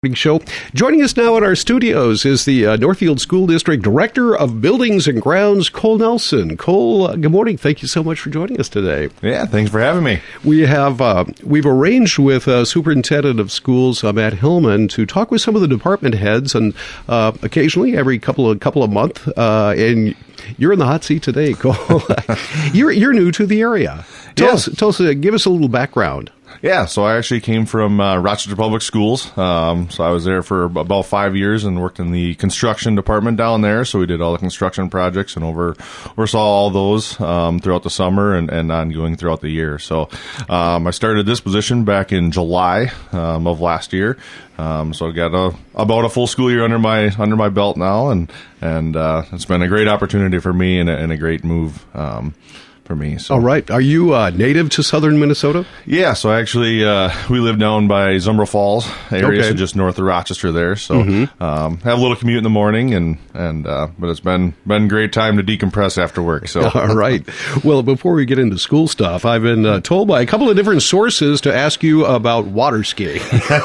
Show. Joining us now in our studios is the Northfield School District Director of Buildings and Grounds, Cole Nelson. Cole, good morning. Thank you so much for joining us today. Yeah, thanks for having me. We've arranged with Superintendent of Schools, Matt Hillman, to talk with some of the department heads, and occasionally every couple of months. And you're in the hot seat today, Cole. You're new to the area. Tell us, give us a little background. Yeah, so I actually came from Rochester Public Schools. So I was there for about 5 years and worked in the construction department down there. So we did all the construction projects and oversaw all those throughout the summer and ongoing throughout the year. So I started this position back in July of last year. So I got about a full school year under my belt now, and it's been a great opportunity for me and a great move. For me. So. All right. Are you native to southern Minnesota? Yeah. So actually, we live down by Zumbro Falls area, so just north of Rochester there. So have a little commute in the morning, but it's been a great time to decompress after work. So all right. Well, before we get into school stuff, I've been told by a couple of different sources to ask you about water skiing.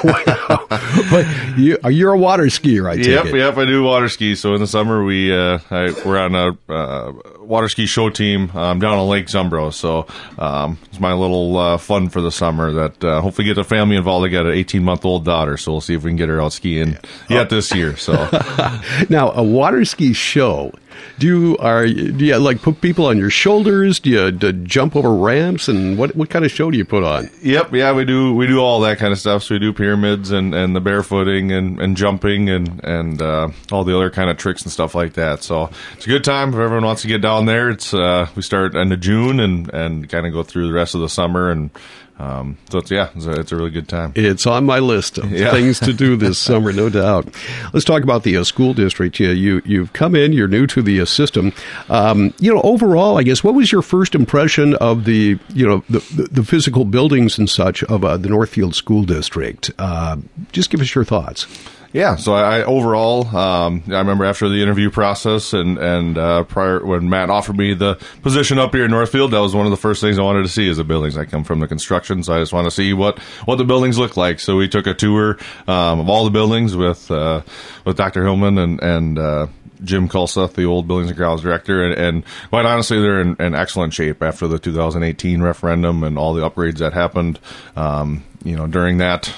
But you're a water skier, I take it. Yep. I do water ski. So in the summer, we're on a water ski show team down on Lake Zumbro. So it's my little fun for the summer that hopefully get the family involved. I got an 18-month-old daughter, so we'll see if we can get her out skiing yet this year. So now, a water ski show. Do you like put people on your shoulders? Do you jump over ramps? And what kind of show do you put on? Yep, yeah, we do all that kind of stuff. So we do pyramids and the barefooting and jumping and all the other kind of tricks and stuff like that. So it's a good time if everyone wants to get down there. It's we start end of June and kind of go through the rest of the summer and. So it's a really good time. It's on my list of things to do this summer, no doubt. Let's talk about the school district. You've come in, you're new to the system. Overall, I guess, what was your first impression of the physical buildings and such of the Northfield School District? Just give us your thoughts. Yeah, so I overall, I remember after the interview process and prior when Matt offered me the position up here in Northfield, that was one of the first things I wanted to see is the buildings. I come from the construction, so I just want to see what the buildings look like. So we took a tour of all the buildings with Dr. Hillman and Jim Kulseth, the old Buildings and Grounds director, and quite honestly, they're in excellent shape after the 2018 referendum and all the upgrades that happened, during that.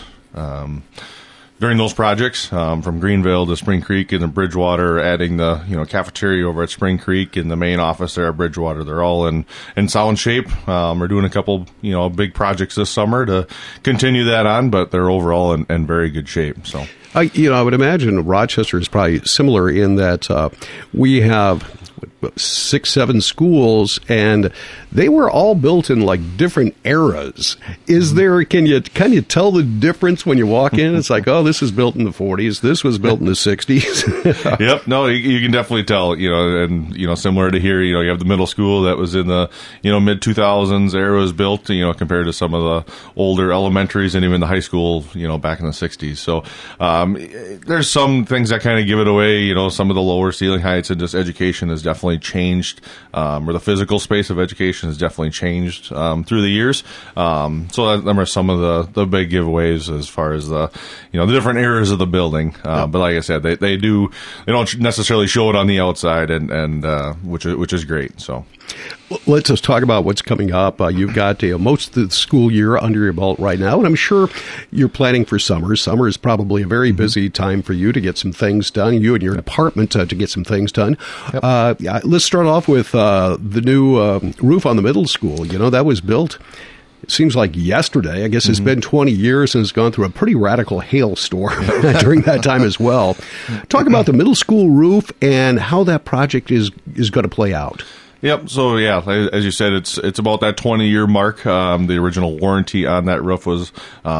During those projects, from Greenville to Spring Creek and then Bridgewater, adding the cafeteria over at Spring Creek and the main office there at Bridgewater, they're all in sound shape. We're doing a couple big projects this summer to continue that on, but they're overall in very good shape. So. I would imagine Rochester is probably similar in that we have 6-7 schools, and they were all built in like different eras. Can you tell the difference when you walk in? It's like, oh, this was built in the 40s, this was built in the 60s. Yep, no, you can definitely tell. And similar to here, you have the middle school that was in the mid 2000s era was built, compared to some of the older elementaries and even the high school, back in the 60s. So there's some things that kind of give it away. Some of the lower ceiling heights and just education has definitely changed, or the physical space of education has definitely changed through the years. So them are some of the big giveaways as far as the different eras of the building. But like I said, they don't necessarily show it on the outside, and which is great. So. Let's just talk about what's coming up. You've got most of the school year under your belt right now, and I'm sure you're planning for summer. Summer is probably a very busy time for you to get some things done, you and your department to get some things done. Yep. Let's start off with the new roof on the middle school. That was built, it seems like yesterday. I guess it's been 20 years and it's gone through a pretty radical hailstorm during that time as well. Talk about the middle school roof and how that project is going to play out. Yep. So yeah, as you said, it's about that 20-year mark. The original warranty on that roof was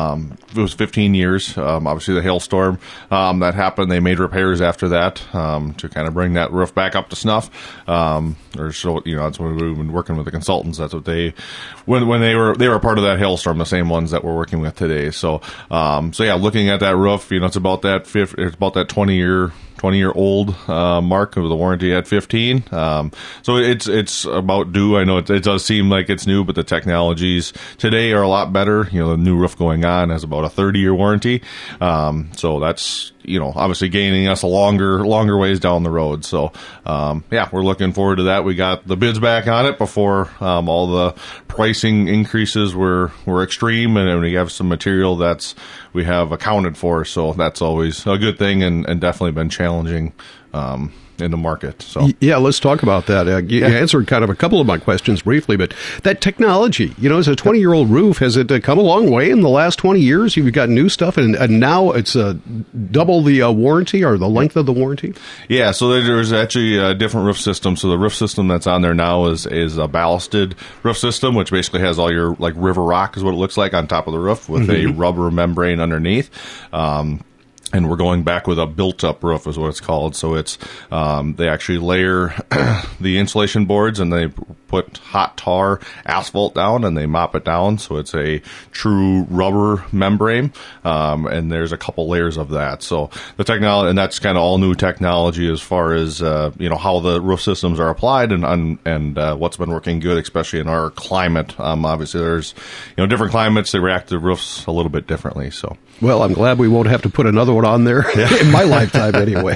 15 years. Obviously, the hailstorm that happened, they made repairs after that to kind of bring that roof back up to snuff. That's what we've been working with the consultants. That's what when they were part of that hailstorm, the same ones that we're working with today. So yeah, looking at that roof, it's about that 20-year 20-year-old mark of the warranty at 15. So it's about due. I know it does seem like it's new, but the technologies today are a lot better. The new roof going on has about a 30-year warranty. So that's, obviously gaining us a longer ways down the road. So, we're looking forward to that. We got the bids back on it before all the pricing increases were extreme, and we have some material we have accounted for. So that's always a good thing, and definitely been challenging in the market. So yeah, let's talk about that. You answered kind of a couple of my questions briefly, but that technology, as a 20-year-old roof, has it come a long way in the last 20 years? You've got new stuff, and now it's double the warranty or the length of the warranty? Yeah, so there's actually a different roof system. So the roof system that's on there now is a ballasted roof system, which basically has all your, like, river rock is what it looks like on top of the roof with a rubber membrane underneath. And we're going back with a built-up roof is what it's called. So it's they actually layer the insulation boards, and they put hot tar asphalt down, and they mop it down. So it's a true rubber membrane, and there's a couple layers of that. So the technology, and that's kind of all new technology as far as how the roof systems are applied, and what's been working good, especially in our climate. Obviously, there's different climates, they react to roofs a little bit differently. So. Well, I'm glad we won't have to put another one on there in my lifetime anyway.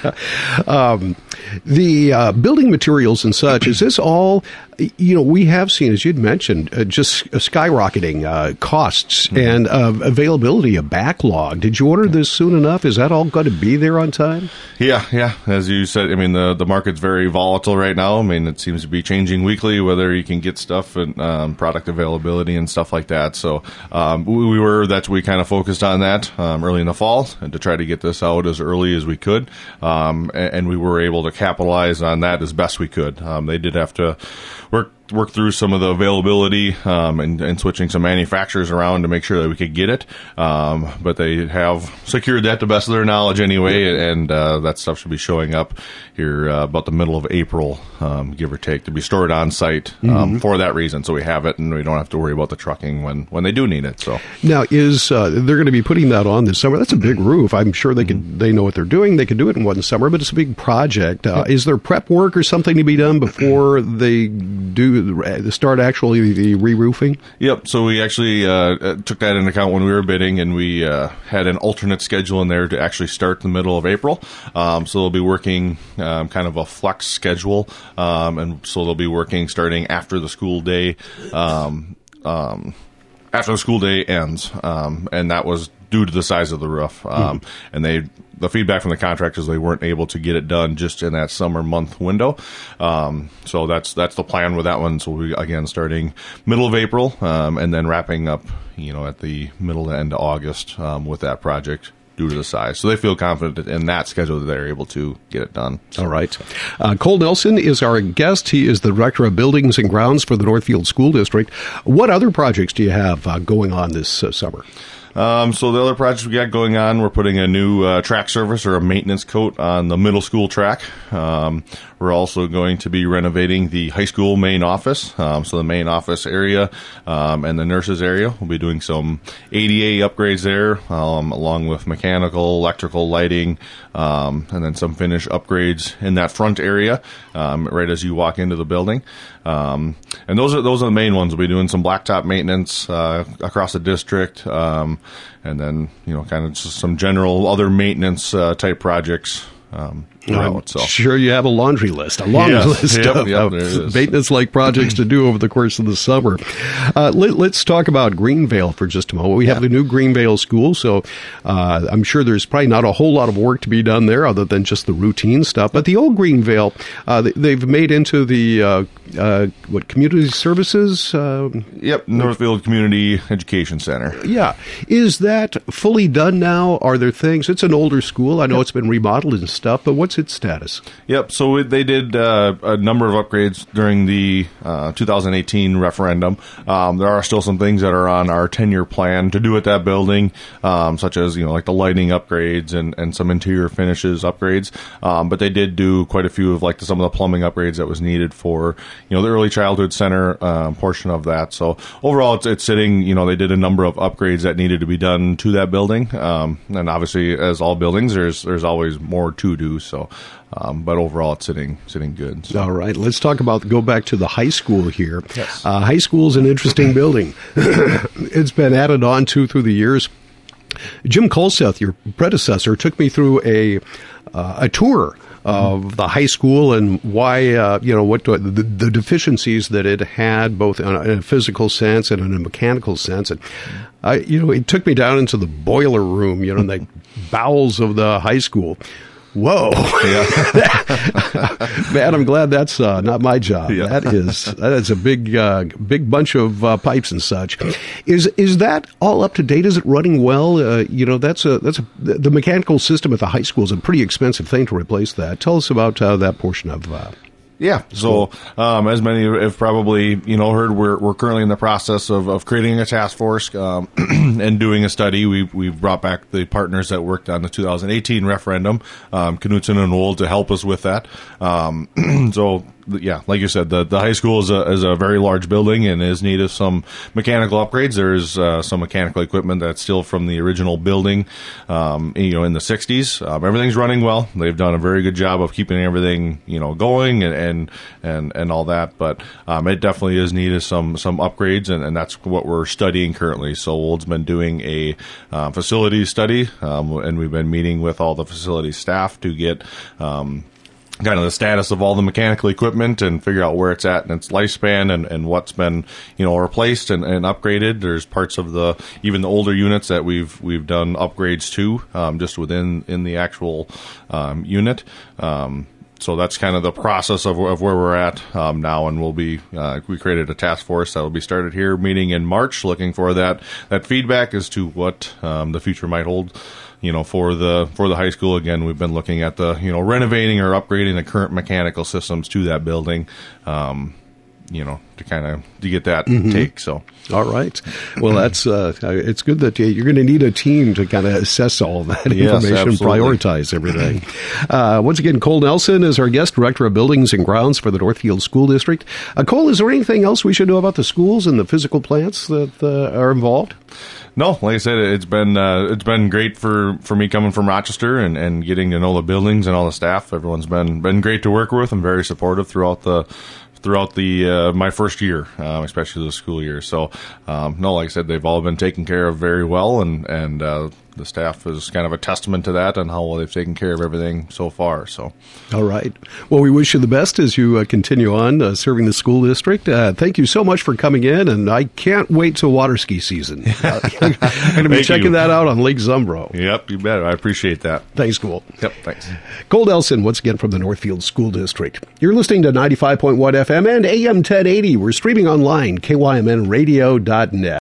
The building materials and such, is this all, we have seen, as you'd mentioned, just skyrocketing costs and availability of backlog. Did you order this soon enough? Is that all going to be there on time? Yeah. As you said, the market's very volatile right now. It seems to be changing weekly, whether you can get stuff and product availability and stuff like that. So we kind of focused on that early in the fall, and to try to get this out as early as we could, and we were able to capitalize on that as best we could. They did have to work through some of the availability and switching some manufacturers around to make sure that we could get it, but they have secured that to the best of their knowledge anyway, and that stuff should be showing up here about the middle of April, give or take, to be stored on site for that reason. So we have it, and we don't have to worry about the trucking when they do need it. So now, they're going to be putting that on this summer? That's a big roof. I'm sure they know what they're doing. They could do it in one summer, but it's a big project. Is there prep work or something to be done before they start actually the re-roofing? Yep. So we actually took that into account when we were bidding, and we had an alternate schedule in there to actually start in the middle of April. So they'll be working kind of a flex schedule, and so they'll be working starting after the school day. After the school day ends, and that was due to the size of the roof. And the feedback from the contractors, they weren't able to get it done just in that summer month window. So that's the plan with that one. So we, again, starting middle of April, and then wrapping up, at the middle to end of August, with that project due to the size. So they feel confident in that schedule that they're able to get it done. So. All right. Cole Nelson is our guest. He is the Director of Buildings and Grounds for the Northfield School District. What other projects do you have going on this summer? So the other projects we got going on, we're putting a new track surface or a maintenance coat on the middle school track. We're also going to be renovating the high school main office. So the main office area and the nurses area. We'll be doing some ADA upgrades there, along with mechanical, electrical, lighting, and then some finish upgrades in that front area, right as you walk into the building. And those are the main ones. We'll be doing some blacktop maintenance across the district, and then kind of just some general other maintenance type projects. Sure, you have a laundry list, of maintenance-like projects to do over the course of the summer. Let's talk about Greenvale for just a moment. We have the new Greenvale school, so I'm sure there's probably not a whole lot of work to be done there other than just the routine stuff. But the old Greenvale, they've made into the, community services? Northfield Community Education Center. Yeah. Is that fully done now? Are there things? It's an older school. I know it's been remodeled and stuff, but What's its status? Yep. So they did a number of upgrades during the 2018 referendum. There are still some things that are on our 10-year plan to do at that building, such as like the lighting upgrades and some interior finishes upgrades. But they did do quite a few of some of the plumbing upgrades that was needed for the early childhood center portion of that. So overall, it's sitting. They did a number of upgrades that needed to be done to that building. And obviously, as all buildings, there's always more to do. So, but overall, it's sitting good. So. All right, let's go back to the high school here. Yes. High school is an interesting building. It's been added on to through the years. Jim Colseth, your predecessor, took me through a tour of the high school and why, what the deficiencies that it had, both in a physical sense and in a mechanical sense. And, it took me down into the boiler room, in the bowels of the high school. Whoa. Yeah. Man, I'm glad that's not my job. Yeah. That is a big bunch of pipes and such. Is that all up to date? Is it running well? The mechanical system at the high school is a pretty expensive thing to replace that. Tell us about that portion of Yeah. So, as many have probably, heard, we're currently in the process of creating a task force, and doing a study. We've brought back the partners that worked on the 2018 referendum, Knutson and Wold, to help us with that. So, yeah, like you said, the high school is a very large building and is need of some mechanical upgrades. There's some mechanical equipment that's still from the original building, in the 60s. Everything's running well. They've done a very good job of keeping everything, going and all that. But it definitely is needed some upgrades, and that's what we're studying currently. So Wold's been doing a facility study, and we've been meeting with all the facility staff to get kind of the status of all the mechanical equipment and figure out where it's at in its lifespan and what's been, replaced and upgraded. There's parts of even the older units that we've done upgrades to, just in the actual, unit. So that's kind of the process of where we're at now, and we created a task force that will be started here, meeting in March, looking for that feedback as to what the future might hold. For the high school. Again, we've been looking at the renovating or upgrading the current mechanical systems to that building. To get that take. So, all right. Well, that's it's good that you're going to need a team to kind of assess all that information and prioritize everything. Once again, Cole Nelson is our guest, Director of Buildings and Grounds for the Northfield School District. Cole, is there anything else we should know about the schools and the physical plants that are involved? No, like I said, it's been great for me coming from Rochester and getting to know the buildings and all the staff. Everyone's been great to work with and very supportive throughout my first year, especially the school year. So, no, like I said, they've all been taken care of very well, and the staff is kind of a testament to that and how well they've taken care of everything so far. So, all right. Well, we wish you the best as you continue on serving the school district. Thank you so much for coming in, and I can't wait till water ski season. I'm going to be checking that out on Lake Zumbro. Yep, you bet. I appreciate that. Thanks, Cole. Yep, thanks. Cole Nelson, once again from the Northfield School District. You're listening to 95.1 FM and AM 1080. We're streaming online, kymnradio.net.